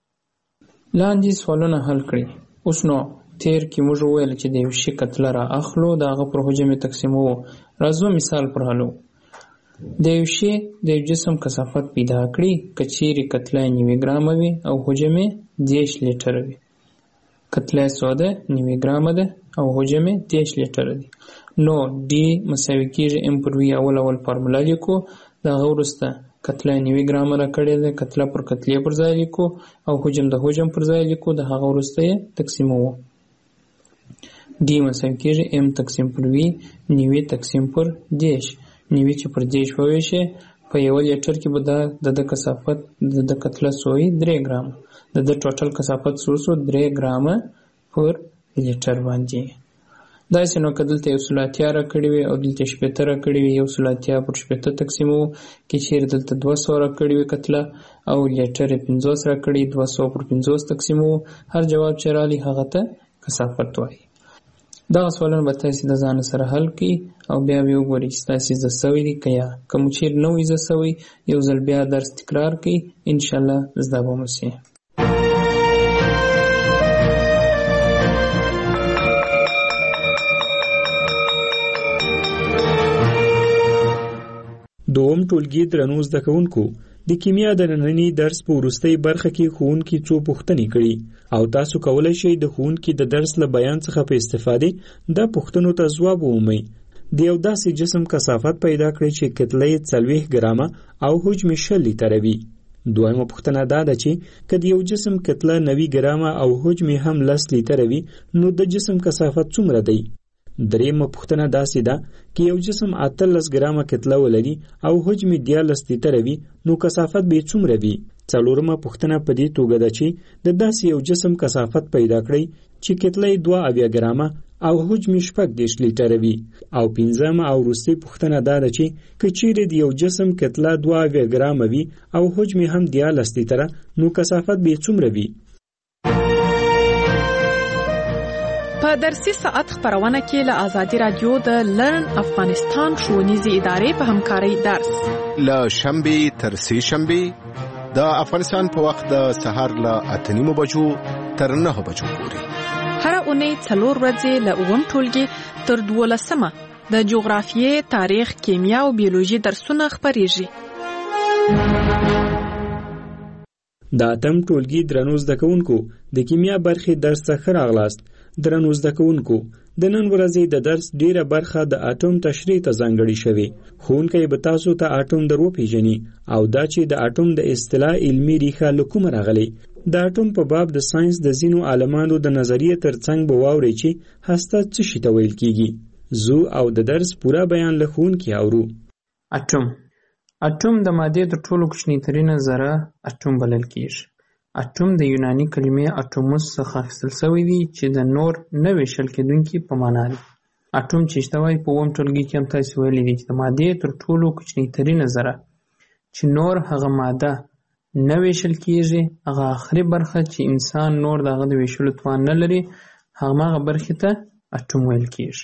S9: لاندې سوالونه حل کړئ. اوس نو تیر کې موږ وویل چې د یو شي کتله را اخلو د هغه پر حجم تقسیموو. راځو مثال پر حلو. د یو شي د یو جسم کثافت پیدا کړئ که چیرې کتله 9 ګرامه وي او حجم 10 لیټره وي. کتله سوده 9 ګرامه ده او حجم 10 لیټره دی. نو ډي مساوي کېږي ام پر وی. اول فارمولا لیکو. د هغه وروسته کتله 9 ګرامه را کړې ده، کتله پر کتلې پر ځای لیکو او حجم د حجم پر ځای لیکو. د هغه وروسته یې تقسیموو. ډي مساوي کېږي ام تقسیم پر وي 90 تقسیم پر 10. 90 چې پر 10 وویشي په یو لیټر کې به د کثافت د کتله سوی 3 ګرامه د ټوټل کثافت سو 3 ګرامه پر لیټر باندې. داسې نو که دلته 180 راکړې وي او دلته 80 راکړې وي 180 پر 80 تقسیمو کې چیرې دلته 200 راکړې وي کتله او لیټر 50 راکړې 200 پر 50 تقسیمو هر جواب چې رالی هغه ته کثافت وایي. دغه سوالونه به تاسې د ځان سره حل کړئ او بیا به وګورئ چې تاسې زده سوي دي که یا که مو چیرې نه وي زده سوي یو ځل بیا درس تکرار کړئ انشاءالله زده به مو سي.
S8: دوم ټولګي درنو زده کوونکو د کیمیا د ننني درس په وروستۍ برخه کې ښوونکي څو پوښتنې کړي او تاسو کولی شئ د ښوونکي د درس له بیان څخه په استفادې د پوښتنو ته ځواب ومومئ. د یو داسې جسم کثافت پیدا کړئ چې کتله یې 40 ګرامه او حجم 20 لیتره وي. دویمه پوښتنه دا ده چې که د یو جسم کتله 90 ګرامه او حجم هم 10 لیتره وي نو د جسم کثافت څومره دی؟ دریمه پوښتنه داسې ده که یو جسم 18 ګرامه کتله ولري او حجم 11 لیتره وي نو کثافت به څومره وي؟ څلورمه پوښتنه په دې توګه ده چې د داسې یو جسم کثافت پیدا کړئ چې کتله یې 2 ګرامه او حجم 18 لیتره وي. او پنځمه او وروستۍ پوښتنه دا ده چې که چیرې د یو جسم کتله 2 ګرامه وي او حجم هم 11 لیتره نو کثافت به څومره وي؟
S7: په درسي ساعت خبرونه کې له آزادي رادیو د لرن افغانستان ښوونیزې ادارې په همکارۍ درس
S6: له شنبې تر سې شنبې د افغانستان په وخت د سهار له 8:30 بجو تر 9 بجو پورې
S7: هر اونۍ 4 ورځې له 9 ټولګي تر 12 د جغرافیې، تاریخ، کیمیا او بیولوژي درسونه خبرېږي.
S8: د اتم ټولګي درنو زده کوونکو د کیمیا برخې درس څخه راغلاست. درنو زده کوونکو د نن ورځې د درس ډیره برخه د اټوم تشریح ته ځانګړې شوې. ښوونکی به تاسو ته اټوم در وپېژني او دا چې د اټوم د اصطلاح علمي ریښه له کومه راغلې. د اټوم په باب د ساينس د ځینو عالمانو د نظریې ترڅنګ به واورئ چې هسته څه شي ته ویل کیږي. زو او د درس پوره بیان له ښوونکي اورو.
S9: اټوم د مادې تر ټولو کوچنی ترینه ذره اټوم بلل کیږي. اټوم د یوناني کلمې اټوموس څخه اخیستل شوی دی چې د نور نه ویشل کېدونکي په معنا دی. اټوم چې شته وایي په اووم ټولګي کې هم تاسې ویلي دي چې د مادې تر ټولو کوچنی ترینه ذره چې نور هغه ماده نه ویشل کیږي، هغه آخري برخه چې انسان نور د هغه د ویشلو توان نه لري، هغه برخې ته اټوم ویل کیږي.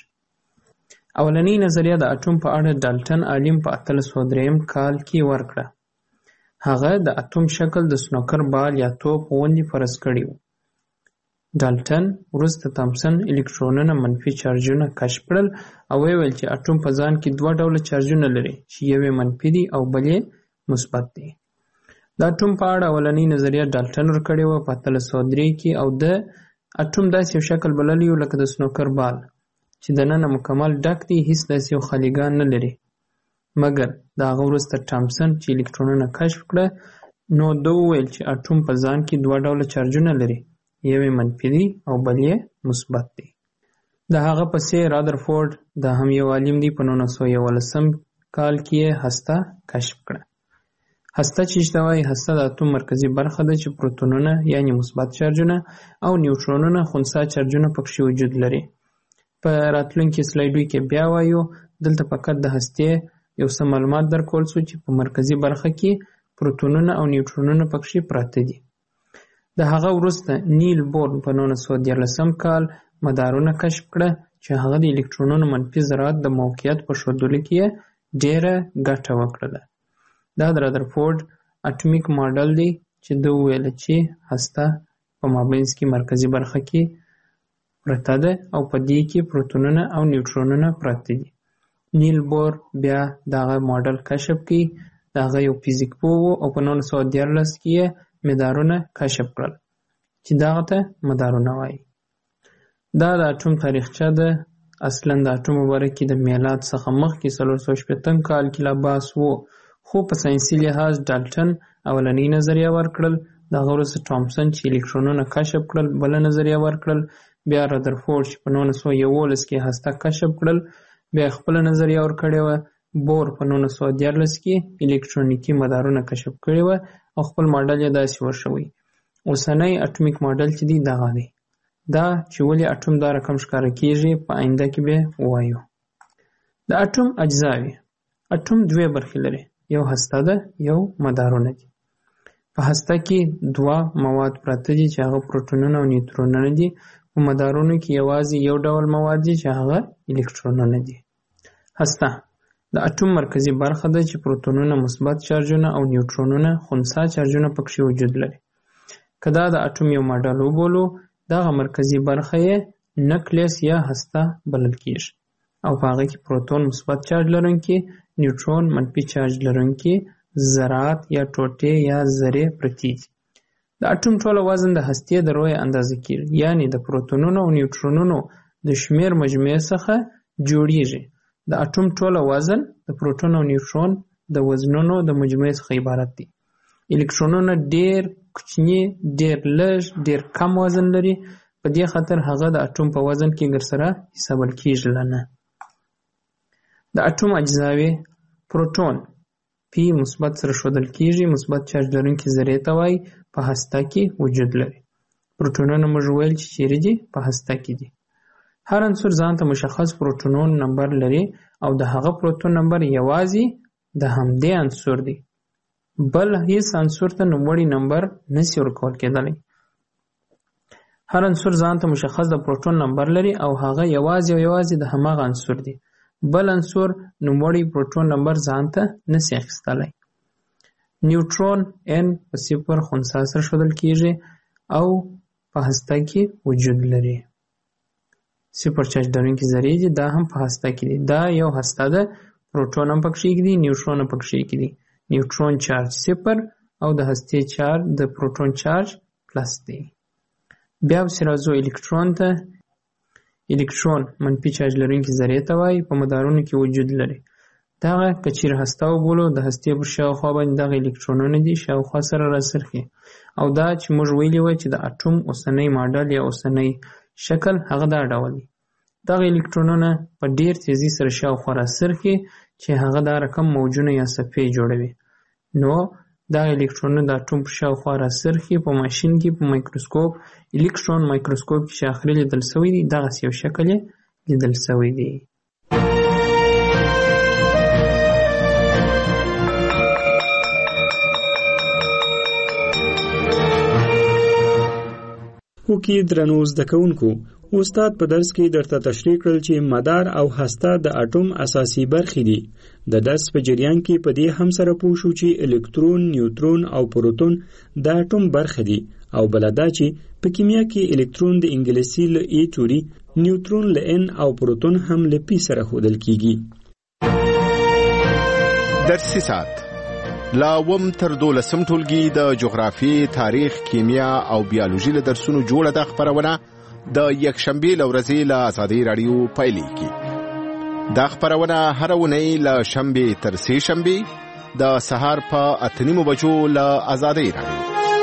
S9: اولنۍ نظریه د اټوم په اړه ډالټن عالم په 1803 کال کې ورکړه. هغه د اټوم شکل د سنوکر بال یا توپ غوندې فرض کړی و. ډالټن وروسته تامسن الکترونونه منفي چارجونه کشف کړل او ویل چې اټوم په ځان کې 2 ډوله چارجونه لري چې یو یې منفي دی او بل یې مثبت دی. د اټوم په اړه اولنۍ نظریه ډالټن ورکړې وه په 1803 کې او د اټوم داسې یو شکل بللی و لکه د سنوکر بال چې دننه مکمل ډک دی، هیڅ داسې یو خالیګان نه لري. مګر د هغه وروسته تامسن چې الکترونونه کشف کړه نو ده وویل چې اټوم په ځان کې 2 ډوله چارجونه لري، یو یې منفي دی او بل یې مثبت دی. د هغه پسې رادرفورد دا هم یو عالم دی په 1911 کال کې یې هسته کشف کړه. هسته چې شته وایي هسته د اټوم مرکزي برخه ده چې پروتونونه یعنی مثبت چارجونه او نیوټرونونه خنثی چارجونه پکښې وجود لري. په راتلونکي سلایډو کې بیا وایو. دلته فقط د هستې یو څه معلومات درکول شو چې په مرکزي برخه کې پروتونونه او نیوټرونونه پکښې پراته دي. د هغه وروسته نیل بور په 1913 کال مدارونه کشف کړه چې هغه د الکترونونو منفي ذرات د موقعیت په ښودلو کې ډېره ګټه وکړله. دا د رادرفورد اټومیک ماډل دی چې ده وویل چې هسته په مابینځ کې مرکزي برخه کې پرته ده او په دې کې پروتونونه او نیوټرونونه پراته دي. نیل بور بیا دغه ماډل کشف کړي. دغه یو فزیک پوه و او په 1913 کې یې مدارونه کشف کړل چې دغه ته مدارونه وایي. دا د اټوم تاریخچه ده. اصلا د اټوم په باره کې د میلاد څخه مخکې 480 کال کې لا بحث و، خو په ساینسي لحاظ ډالټن اولنۍ نظریه ورکړل. دغه وروسته تامسن چې الکترونونه کشف کړل بله نظریه ورکړل. بیا رادرفورد چې په 1911 کې هسته کشف کړل بیا خپل نظریه ورکړې وه. بور په 1913 کې الکترونیکي مدارونه کشف کړي وه او خپل ماډل یې داسې ورشوی. اوسنی اټومیک ماډل چې دی دغه دی. دا چې ولې اټوم دا رقم ښکاره کیږي په آینده کې به ووایو. د اټوم اجزاوې. اټوم دوه برخې لري، یو هسته ده یو مدارونه دي. په هسته کې دوه مواد پراته دي چې هغه پروټونونه او نیوترونونه دي. په مدارونو کې یوازې یو ډول مواد دي چې هغه الکترونونه دي. هسته د اټوم مرکزی برخه ده چې پروټونونه مثبت چارجونه او نیوترونونه خنثی چارجونه پکې وجود لري. که دا د اټوم یو ماډل وبولو دغه مرکزی برخه یې نکلیس یا هسته بلل کیږي او په هغه کې پروټون مثبت چارج لرونکي، نیوترون منفي چارج لرونکي ذرات یا ټوټې یا ذرې پرتې دي. د اټوم ټوله وزن د هستې د رویې اندازه کیږي، یعنی د پروټونونو او نیوترونونو د شمیر مجموعې څخه جوړیږي. د اټوم ټوله وزن د پروټون او نیوترون د وزنونو د مجموعې څخه عبارت دی. الکترونونه ډیر کوچني، ډیر لږ، ډیر کم وزن لري. په دې خاطر هغه د اټوم په وزن کې ګرسره حسابل کیږي نه. د اټوم اجزاوې. پروټون پی مثبت سره ښودل کیږي، مثبت چارج لرونکي ذرې ته وایي، په هسته کې وجود لري. پروټونونه موږ ویل چې چیرې دي؟ په هسته کې دي. هر عنصر ځان ته مشخص پروټونون نمبر لري او د هغه پروټون نمبر یوازې د همدې عنصر دی. بل هیڅ عنصر ته نوموړی نمبر نشي ورکول کېدلی. هر عنصر ځان ته مشخص د پروټون نمبر لري او هغه یوازې د هماغه عنصر دی. بل عنصر نوموړی پروټون نمبر ځان ته نشي اخیستلی. نیوترون n په 0 خنثی سره ښودل کیږي او په هسته کې وجود لري. 0 چارج لرونکي ذرې دي، دا هم په هسته کې دي. دا یو هسته ده، پروټون هم پکې کېږدي، نیوترون هم پکې کېږدي. نیوترون چارج 0 او د هستې چارج د پروټون چارج پلس دی. بیا پسې راځو الکترون ته. الکترون منفي چارج لرونکي ذرې ته وایي، په مدارونو کې وجود لري. دغه که چیرې هسته وبولو د هستې پر شاوخوا باندې دغه الکترونونه دي شاوخوا سره راڅرخي. او دا چې موږ ویلي وای چې د اټوم اوسنی ماډل یا اوسنی شکل هغه دا ډول دی. دغه الکترونونه په ډیر تیزی سره شاوخوا راڅرخي چې هغه دا رقم موجونه یا صفحې جوړوي. نو دا الکترونونه د اټوم په شاوخوا راڅرخي. په ماشین کې په مایکروسکوپ الکترون مایکروسکوپ کې چې اخري لیدل شوی دی دغسې یو شکل یې لیدل شوی دی.
S8: وکي درنو زده کوونکو، استاد په درس کې درته تشریح کړل چې مدار او هسته د اټوم اساسي برخې دي. د درس په جریان کې په دې هم سره پوه شو چې الکترون، نیوترون او پروټون د اټوم برخې دي او بل دا چې په کیمیا کې الکترون د انګلیسي له ای توري، نیوترون له ان او پروټون هم له پی سره ښودل کیږي.
S6: درسي ساعت لا وم تر 12 ټولګي د جغرافي، تاریخ، کیمیا او بیولوژي له درسونو جوړه د خبرونه د یکشنبه لورځي له آزادۍ رادیو پایلیږي. دا خبرونه هر ونی له شنبه تر سه شنبه د سهار په 8:30 بجو له آزادۍ رادیو.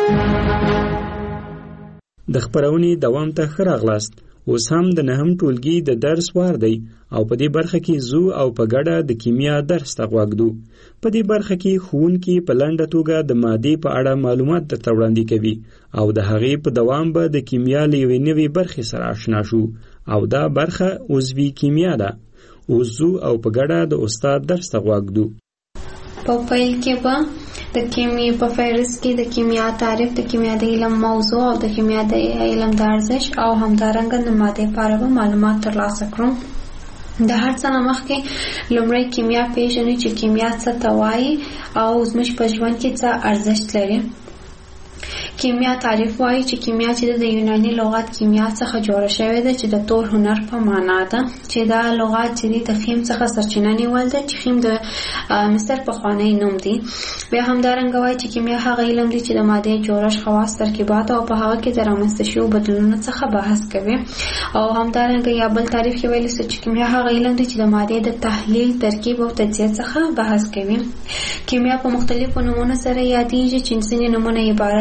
S8: د خبرونې دوام ته ښه راغلاست. اوس هم د 9م ټولګي د درس وار دی او په دې برخه کې زو او په ګډه د کیمیا درس ته غوږدو. په دې برخه کې ښوونکي په لنډه توګه د مادې په اړه معلومات درته وړاندې کوي او د هغې په دوام به د کیمیا له یوې نوې برخې سره آشنا شو او دا برخه عضوي کیمیا ده. اوس زو او په ګډه د استاد درس ته غوږدو.
S10: په پیل کې به د کیمیا په فهرست کې د کیمیا تعریف، د کیمیا د علم موضوع او د کیمیا د علم د ارزښت او همدارنګه د مادې په اړه معلومات ترلاسه کړو. د هر څه نه مخکې لومړی کیمیا پیژنو چې کیمیا څه ته وایي او زموږ په ژوند کې څه ارزښت لري. کیمیا تعریف وایي چې کیمیا چې د یوناني لغت کیمیا څخه جوړه شوې ده چې د تور هنر په معنا ده، چې دا لغت چې د خیم څخه سرچینه نیول ده چې خیم د مصر پخوانی نوم دی. بیا همدارنګه وایي چې کیمیا هغه علم دی چې د مادې جوړښت، خواص، ترکیبات او په هغه کې د رامنځته شویو بدلونونو څخه بحث کوي. او همدارنګه یا بل تعریف کې ویل چې کیمیا هغه علم دی چې د مادې د تحلیل، ترکیب او تجزیه څخه بحث کوي. کیمیا په مختلفو نومونو سره یادېږي چې ځینې نومونه عبارت دي له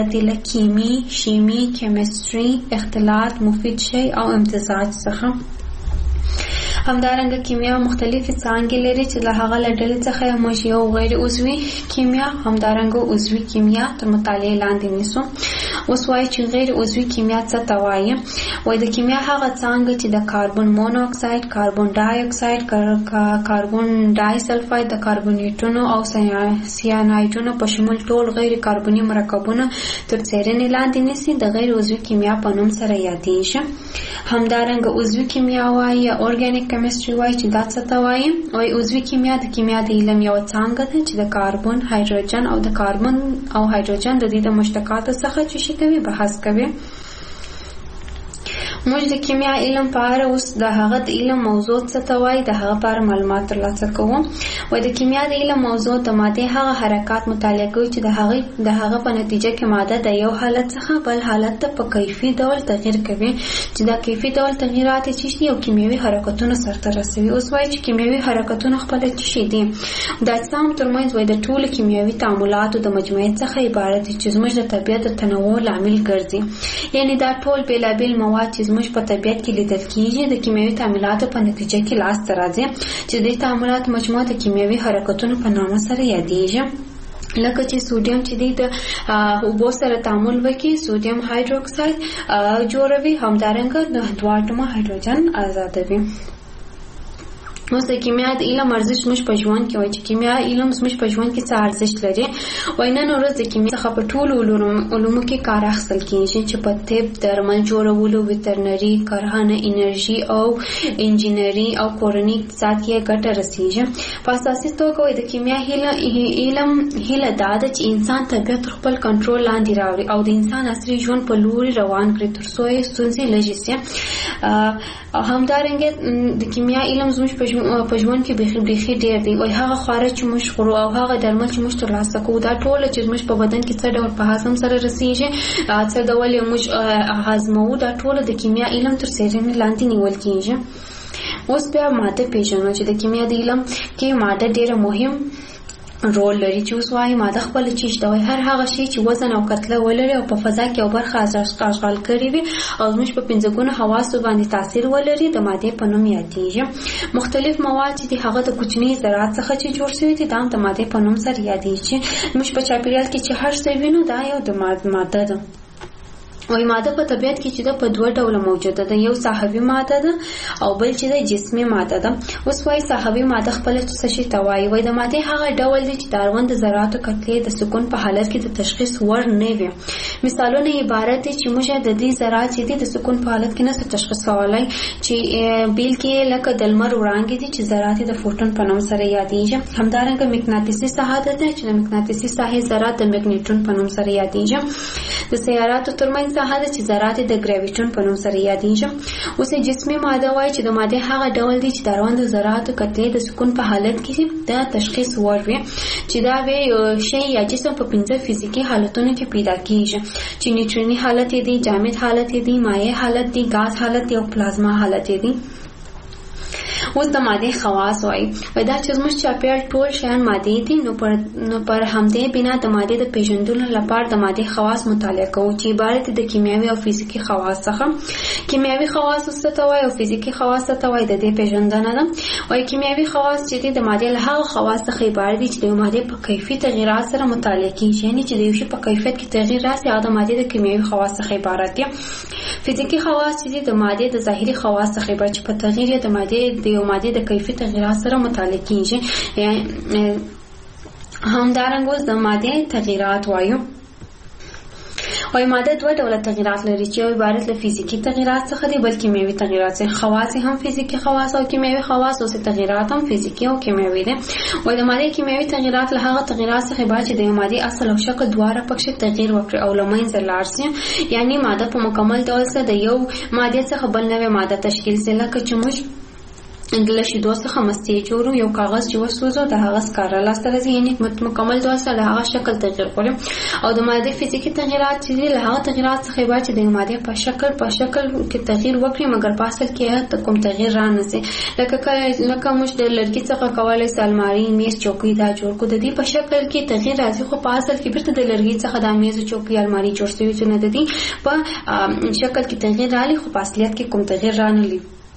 S10: کیمی، شیمی، کیمستري، اختلاط، مفید شی او امتزاج څخه. همدارنګه کیمیا مختلفې څانګې لري چې له هغه له ډلې څخه موږ یو غیر عضوي کیمیا همدارنګه عضوي کیمیا تر مطالعې لاندې نیسو. اوس وایي چې غیر عضوي کیمیا څه ته وایي؟ وایي د کیمیا هغه څانګه چې د کاربن مونوکساید، کاربن ډای اکساید، کاربن ډای سلفاید، د کاربونیټونو او سیانایډونو په شمول ټول غیر کاربني مرکبونه تر څیړنې لاندې نیسي د غیر عضوي کیمیا په نوم سره یادېږي. همدارنګه عضوي کیمیا وایي یا اورګانیک کیمستري وایي چې دا څه ته وایي؟ وایي عضوي کیمیا د کیمیا د علم یوه څانګه ده چې د کاربن، هایدروجن او د کاربن او هایدروجن د دې د مشتقاتو څخه چې شي کوي بحث کوي. موږ د کیمیا علم په اړه اوس د هغه د علم موضوع څه ته وایي د هغه په اړه معلومات ترلاسه کوو. وایي د کیمیا د علم موضوع د مادې هغه حرکات مطالعه کوي چې د هغه په نتیجه کې ماده د یو حالت څخه بل حالت ته په کیفي ډول تغییر کوي چې دا کیفي ډول تغییرات چې شي او کیمیاوي حرکتونه سرته رسوي. اوس وایي چې کیمیاوي حرکتونه خپل چې شي دي د اجسام ترمنځ وایي د ټولو کیمیاوي تعاملاتو د مجموعې څخه عبارت دي چې زموږ د طبیعت د تنوع لامل ګرځي. یعنی دا ټول بیلابیل مواد چې زموږ په طبیعت کې لیدل کیږي د کیمیاوي تعاملاتو په نتیجه کې لاسته راځي چې د تعاملات مجموعه د کیمیاوي حرکتونو په نامه سره یادېږي. لکه چې سوډیم چې د اوبو سره تعامل وکړي سوډیم هایدروکساید جوړوي، همدارنګه د دوه اتمه هایدروجن آزادوي. اوس د کیمیا د علم ارزښت موږ په ژوند کې وایي چې کیمیا علم موږ په ژوند کې څه ارزښت لري. وایي نن ورځ د کیمیا څخه په ټولو علومو کې کار اخیستل کېږي چې په طب، درمل جوړولو، ویترنري، کرهڼه، انرژي او انجینري او کورني اقتصاد کې ګټه رسېږي. په اساسي توګه وایي د کیمیا علم هیله دا ده چې انسان طبیعت تر خپل کنټرول لاندې راوړي او د انسان عصري ژوند په لوري روان کړي تر څو یې ستونزې لږې شي. همدارنګه د کیمیا علم زموږ په ژوند کې بیخي ډېر دی. وایي هغه خواړه چې موږ خورو او هغه درمل چې موږ ترلاسه کوو دا ټول چې موږ په بدن کې څه ډول په هضم سره رسېږي، څه ډول یې موږ هضموو، دا ټول د کیمیا علم تر څیړنې لاندې نیول کېږي. اوس بیا ماده پیژنو چې د کیمیا د علم کې ماده ډېره مهم رول لري. چې اوس وایي ماده خپل چیز ده، هر هغه شی چې وزن او کتله ولري او په فضا کې یو برخه اشغال کړي وي او زموږ په پنځه ګونو حواسو باندې تاثیر ولري د مادې په نوم یادېږي. مختلف مواد چې هغه د کوچني ذرات څخه چې جوړ شوي دي دا د مادې په نوم سره یادېږي. زموږ په چاپیریال کې چې هر څه وینو دا یو د ماده ده. وایي ماده په طبیعت کې چې ده په دوه ډوله موجوده ده، یو ساحوي ماده ده او بل چې ده جسمي ماده ده. اوس وایي ساحوي ماده خپله څه شي ته وایي؟ وایي د مادې هغه ډول دی چې د اړوند د ذراتو کتلې د سکون په حالت کې د تشخیص وړ نه وي. مثالونه عبارت دي چې موږ د دې ذرات چې دي د سکون په حالت کې نشو تشخیص کولی، چې بیل کې لکه د لمر وړانګې دي چې ذرات د فوټون په نوم سره یادېږي. همدارنګه مقناطیسي ساحه ده چې د مقناطیسي ساحې ذرات د مګنیټون په نوم سره یادېږي. د سیاراتو ترمنځ ساحه ده چې ذرات د ګراویټون په نوم سره یادېږي. اوس جسمي ماده وایي چې د مادې هغه ډول دی چې د اړوند ذراتو کتلې د سکون په حالت کې د تشخیص وړ وي، چې دا وی شی یا جسم په پنځه فزیکي حالتونو کې پیدا کېږي چې نیوټروني حالت دی، جامد حالت دی، مایع حالت دی، غاز حالت دی او پلازما حالت دی. اوس د مادې خواص وایي دا چې زموږ چاپیریال ټول شیان مادې دي، نو پر همدې بنا د مادې د پیژندلو لپاره د مادې خواص مطالعه کوو چې عبارت د کیمیاوي او فزیکي خواص څخه. کیمیاوي خواص څه ته وایي او فزیکي خواص څه ته وایي د دې پیژندنه ده. وایي کیمیاوي خواص چې د مادې له هغه خواص څخه عبارت دي چې د مادې په کیفي تغیرات سره مطالعه کیږي، یعنی چې د یو شی په کیفیت کې تغیر راسي او د مادې د کیمیاوي خواص څخه عبارت دي. فزیکي خواص چې د مادې د ظاهري خواص څخه عبارت چې په تغیر د مادې د کیفي تغیرات سره مطالعه کیږي. همدارنګه د مادې تغیرات وایو. وایي ماده دوه ډوله تغیرات لري چې یو عبارت له فزیکي تغیرات څخه دي بل کیمیاوي تغیرات څخه. خواص هم فزیکي خواص او کیمیاوي خواص او تغیرات هم فزیکي او کیمیاوي دي. وایي د مادې کیمیاوي تغیرات له هغه تغیرات څخه عبارت چې د مادې اصل او شکل دواړه پکې تغیر وکړي او له منځه لاړ شي، یعنی ماده په مکمل ډول سره د یو ماده څخه بل نوې ماده تشکیل شي. لکه چې موږ د شیدو څخه مستې جوړو یو کاغذ چې وسوځو د هغه سکاره لاسته راځي یعنی مکمل ډول سره د هغه شکل تغیر کړو او د ماده فزیکی تغیرات چې له هغه تغیرات څخه به چې د ماده په شکل کې تغیر وکړي مګر په اصل کې کوم تغیر را نه سي لکه موږ د لرګي څخه کولای سو الماری میز چوکۍ دا جوړ کو د دې په شکل کې تغیر راځي خو په اصل کې بیرته د لرګي څخه د میز چوکۍ الماری جوړ شوی چې نه د دې په شکل کې تغیر راځي خو په اصلیت کې کوم تغیر را نه لري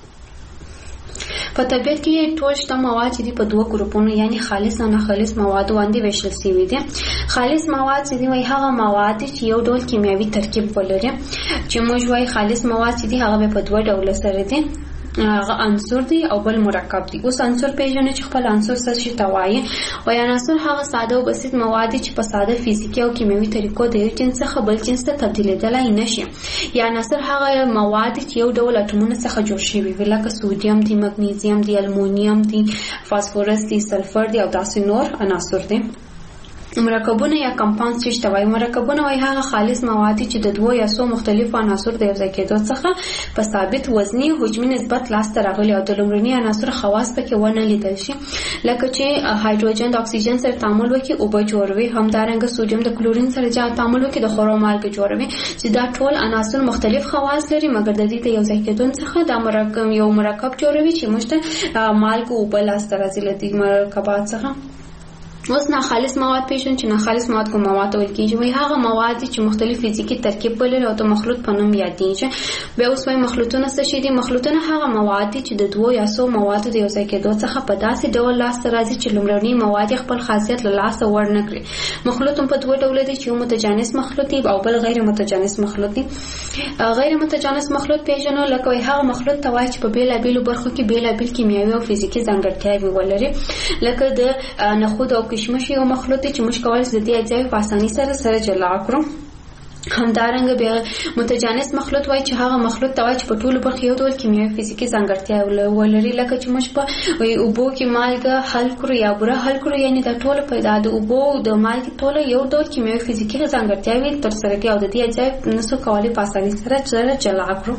S10: په طبیعت کې ټول شته مواد چې په دوه ګروپونو یعنی خالص او ناخالص مواد باندې ویشل شوي دي خالص مواد چې وایي هغه مواد چې یو ډول کیمیاوي ترکیب ولري چې موږ وایي خالص مواد چې هغه په دوه ډول سره دي هغه عنصر دی او بل مرکب دی اوس عنصر پیژنې چې خپل عنصر څه شي توایي او عنصر هغه ساده او بسيط مواد چې په ساده فزیکی او کیمیاوي طریقو د یو جنس څخه بل جنس ته تبدیلېدلای نشي یا عنصر هغه مواد چې یو ډول اټومونو څخه جوړ شوي وي لکه سوډیم دی مګنیزیم دی المونیم دی فاسفورس دی سلفر دی او داسې نور عناصر دي مرکبونه یا کمپاوند چې توای مرکبونه وای هغه خالص مواد چې د دوه یا څو مختلفو عناصر د یو ځای کېدو څخه په ثابت وزني حجمي نسبت لاسته راغلي او د لومړني عناصر خواص پکې ونه لیدل شي لکه چې هایدروجن د اکسیجن سره تعامل وکړي او به جوړوي همدارنګه سوډیم د کلورین سره تعامل وکړي د خورو مالګه جوړوي چې دا ټول عناصر مختلف خواص لري مګر د دې ته یو ځای کېدون څخه دا مرکب یو مرکب جوړوي چې موږ ته مالګه او بل لاسته راځي لدی مرکبات څخه اوس ناخالص مواد پیژنو چې ناخالص مواد کوم مواد ویل کېږي وایي هغه مواد چې مختلف فزیکی ترکیب ولري او د مخلوط په نوم یادېږي بیا اوس وایي مخلوطونه څه شي دي مخلوطونه هغه مواد چې د دوه یا څو موادو د یو ځای کېدو څخه په داسې ډول لاسته راځي چې لومړني مواد خپل خاصیت له لاسه ور نه کړي مخلوط په دوه ډول دي چې یو متجانس مخلوط دی او بل غیر متجانس مخلوط دی غیر متجانس مخلوط پیژنو لکه وایي هغه مخلوط ته وایي چې په بیلابیلو برخو کې بیلابیل کیمیاوي او فزیکی ځانګړتیاوې ولري لکه د نخود او کشمش یو مخلوط چې موږ کولای شو د دې اجزا په اسانۍ سره جلا کړو همدارنګه بیا متجانس مخلوط وای چې هغه مخلوط ته وای چې په ټولو برخو یو ډول کیمیاوي فزیکی ځانګړتیا ولري لکه چې موږ په اوبو کې مالګه حل کړو یا بوره حل کړو یعنی دا ټول پیدا د اوبو د مالګې ټول یو ډول کیمیاوي فزیکی ځانګړتیاوې تر سره کوي او د دې اجزا نسو کولای په اسانۍ سره جلا کړو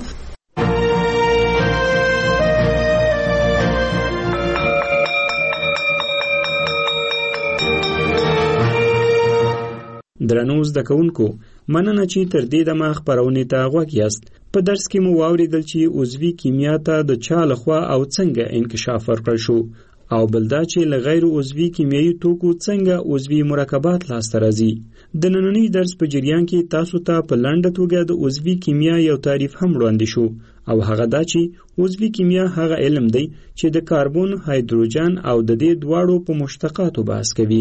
S8: درنو زده کوونکو مننه چې تر دې دمه خپرونې ته غوږ یاست په درس کې مو واوریدل چې عضوي کیمیا ته د چا لخوا او څنګه انکشاف ورکړل شو او بل دا چې له غیر عضوي کیمیاوي توکو څنګه عضوي مرکبات لاسته راځي د نننی درس په جریان کې تاسو ته په لنډه توګه د عضوي کیمیا یو تعریف هم وړاندې شو او هغه دا چې عضوي کیمیا هغه علم دی چې د کاربن هایدروجن او د دې دواړو په مشتقاتو بحث کوي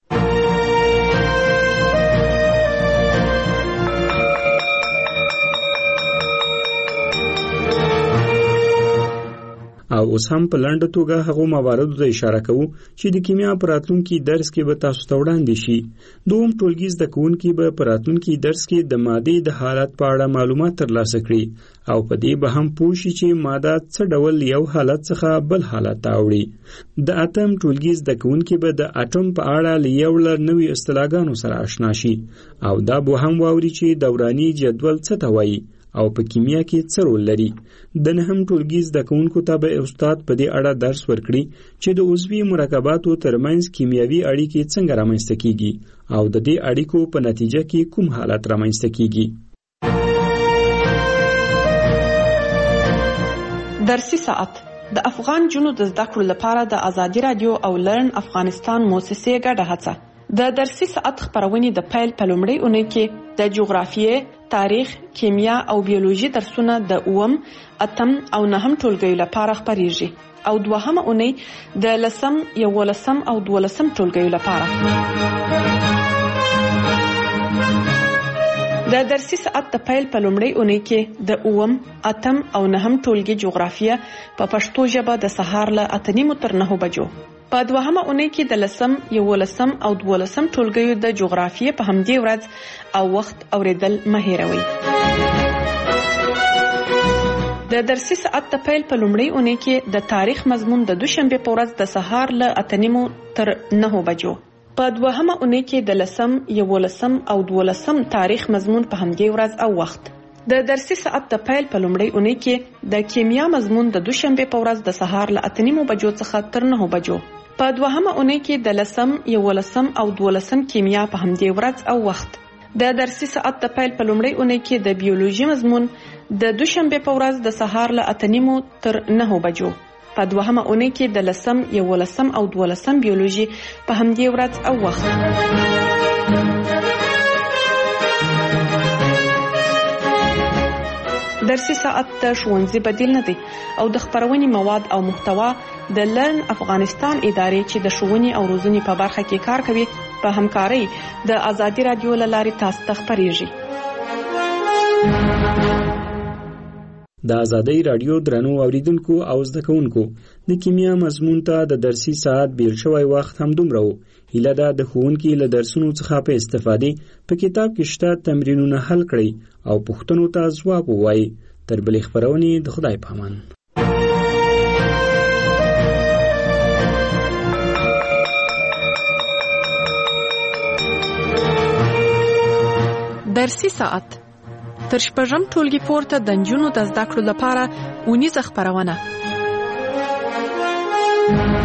S8: او اوس هم په لنډه توګه هغو مواردو ته اشاره کوو چې د کیمیا په راتلونکي درس کې به تاسو ته وړاندې شي دوم ټولګي زده کوونکي به په راتلونکي درس کې د مادې د حالت په اړه معلومات ترلاسه کړي او په دې به هم پوه شي چې ماده څه ډول یو حالت څخه بل حالت ته اوړي د اتم ټولګي زده کوونکي به د اټوم په اړه یو لړ نوې اصطلاحګانو سره آشنا شي او دا به هم واوري چې دوراني جدول څه ته وایي او په کیمیا کې څه رول لري د نهم ټولګي زده کوونکو ته به استاد په دې اړه درس ورکړي چې د عضوي مرکباتو ترمنځ کیمیاوي اړیکې څنګه رامنځته کیږي او د دې اړیکو په نتیجه کې کوم حالت رامنځته کیږي
S7: درسي ساعت د افغان جنو د زده کړو لپاره د ازادي رادیو او لرن افغانستان موسسې ګډه هڅه د درسي ساعت خبرونه د پیل په لومړۍ اونۍ کې د جغرافیې تاریخ کیمیا او بیولوژي درسونه د اوم اتم او نهم ټولګیو لپاره خبريږي او دوهمه اونۍ د لسم یولسم او دولسم ټولګیو لپاره د درسي ساعت د پیل په لومړۍ اونۍ کې د اوم اتم او نهم ټولګي جغرافیه په پښتو ژبه د سهار له 8:30 تر 9 بجو په دوهمه اونۍ کې د لسم یولسم او دولسم ټولګیو د جغرافیې په همدې ورځ او وخت اوریدل مه هېروئ د درسي ساعت د پیل په لومړۍ اونۍ کې د تاریخ مضمون د دوشنبه په ورځ د سهار له 8:30 تر 9 بجو په دوهمه اونۍ کې د لسم یولسم او دولسم تاریخ مضمون په همدې ورځ او وخت د درسي ساعت د پیل په لومړۍ اونۍ کې د کیمیا مضمون د دوشنبه په ورځ د سهار له 8:30 بجو څخه تر 9 بجو. په دوهمه اونۍ کې د 10 او 12 کیمیا په همدې ورځ او وخت. د درسي ساعت د پیل په لومړۍ اونۍ کې د بیولوژي مضمون د دوشنبه په ورځ د سهار له 8:30 تر 9 بجو. په دوهمه اونۍ کې د 10 او 12 بیولوژي په همدې ورځ او وخت. درسي ساعت د ښوونځي بدیل نه دی او د خبرونې مواد او محتوا د لرن افغانستان ادارې چې د ښوونې او روزنې په برخه کې کار کوي په همکارۍ د آزادي رادیو له لارې تاسو ته خبرېږي.
S8: د آزادی رادیو درنو اوریدونکو او زده کوونکو د کیمیا مضمون ته د درسي ساعت بیل شوی وخت هم دومره و. هیله ده د ښوونکي له درسونو څخه په استفادې په کتاب کې شته تمرینونه حل کړئ او پوښتنو ته ځواب ووایئ. تر بلې خپرونې د خدای په امان.
S7: درسي ساعت تر شپږم ټولګي پورته د نجونو د زده کړو لپاره اونیزه خپرونه.